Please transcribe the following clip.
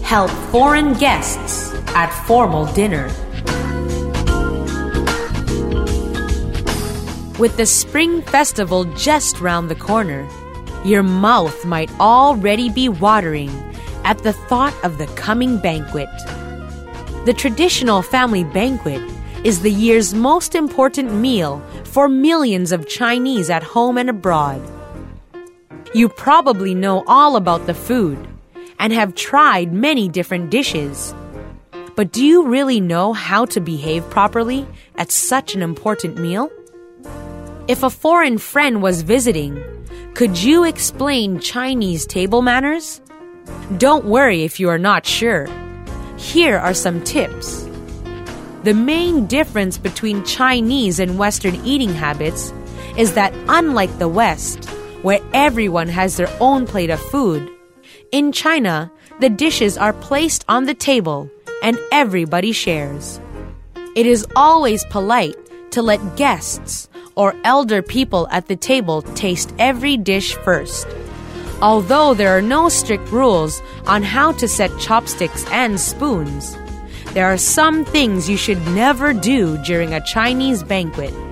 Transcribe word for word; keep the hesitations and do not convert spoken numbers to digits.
help foreign guests at formal dinner. With the Spring Festival just round the corner, your mouth might already be watering at the thought of the coming banquet. The traditional family banquet is the year's most important meal for millions of Chinese at home and abroad. You probably know all about the food and have tried many different dishes. But do you really know how to behave properly at such an important meal? If a foreign friend was visiting, could you explain Chinese table manners? Don't worry if you are not sure. Here are some tips. The main difference between Chinese and Western eating habits is that unlike the West, where everyone has their own plate of food, in China, the dishes are placed on the table and everybody shares. It is always polite to let guests or elder people at the table taste every dish first. Although there are no strict rules on how to set chopsticks and spoons, there are some things you should never do during a Chinese banquet.